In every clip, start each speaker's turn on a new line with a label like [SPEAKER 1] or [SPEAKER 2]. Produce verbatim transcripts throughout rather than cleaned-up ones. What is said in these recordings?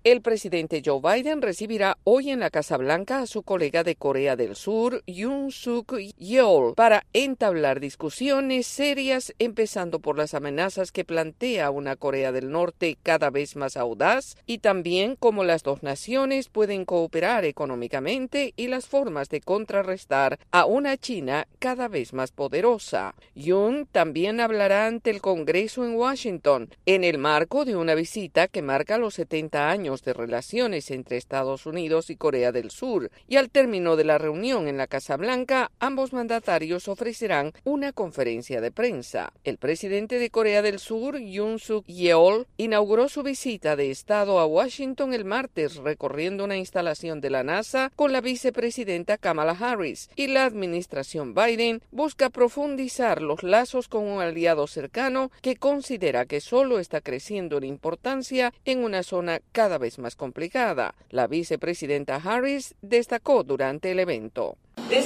[SPEAKER 1] El presidente Joe Biden recibirá hoy en la Casa Blanca a su colega de Corea del Sur, Yoon Suk Yeol, para entablar discusiones serias, empezando por las amenazas que plantea una Corea del Norte cada vez más audaz y también cómo las dos naciones pueden cooperar económicamente y las formas de contrarrestar a una China cada vez más poderosa. Yoon también hablará ante el Congreso en Washington, en el marco de una visita que marca los setenta años de relaciones entre Estados Unidos y Corea del Sur, y al término de la reunión en la Casa Blanca, ambos mandatarios ofrecerán una conferencia de prensa. El presidente de Corea del Sur, Yoon Suk Yeol, inauguró su visita de Estado a Washington el martes recorriendo una instalación de la NASA con la vicepresidenta Kamala Harris, y la administración Biden busca profundizar los lazos con un aliado cercano que considera que solo está creciendo en importancia en una zona cada vez más complicada. La vicepresidenta Harris destacó durante el evento.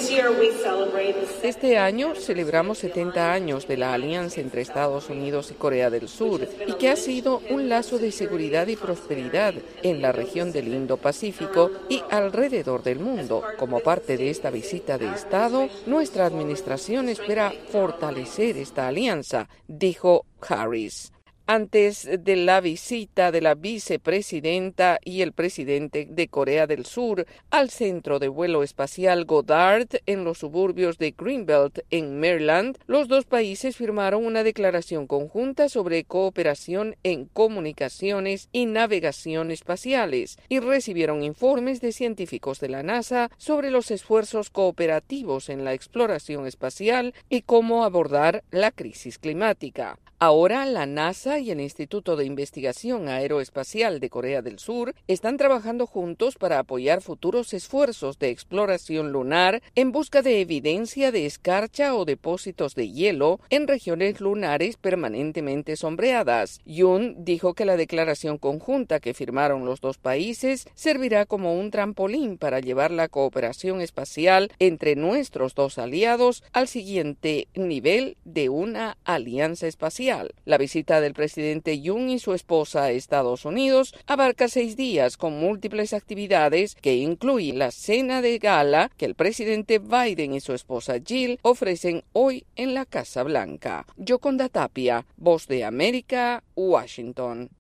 [SPEAKER 1] Este año celebramos setenta años de la alianza entre Estados Unidos y Corea del Sur, y que ha sido un lazo de seguridad y prosperidad en la región del Indo-Pacífico y alrededor del mundo. Como parte de esta visita de Estado, nuestra administración espera fortalecer esta alianza, dijo Harris. Antes de la visita de la vicepresidenta y el presidente de Corea del Sur al centro de vuelo espacial Goddard en los suburbios de Greenbelt, en Maryland, los dos países firmaron una declaración conjunta sobre cooperación en comunicaciones y navegación espaciales y recibieron informes de científicos de la NASA sobre los esfuerzos cooperativos en la exploración espacial y cómo abordar la crisis climática. Ahora, la NASA y el Instituto de Investigación Aeroespacial de Corea del Sur están trabajando juntos para apoyar futuros esfuerzos de exploración lunar en busca de evidencia de escarcha o depósitos de hielo en regiones lunares permanentemente sombreadas. Yoon dijo que la declaración conjunta que firmaron los dos países servirá como un trampolín para llevar la cooperación espacial entre nuestros dos aliados al siguiente nivel de una alianza espacial. La visita del presidente Yoon y su esposa a Estados Unidos abarca seis días con múltiples actividades que incluyen la cena de gala que el presidente Biden y su esposa Jill ofrecen hoy en la Casa Blanca. Yoconda Tapia, Voz de América, Washington.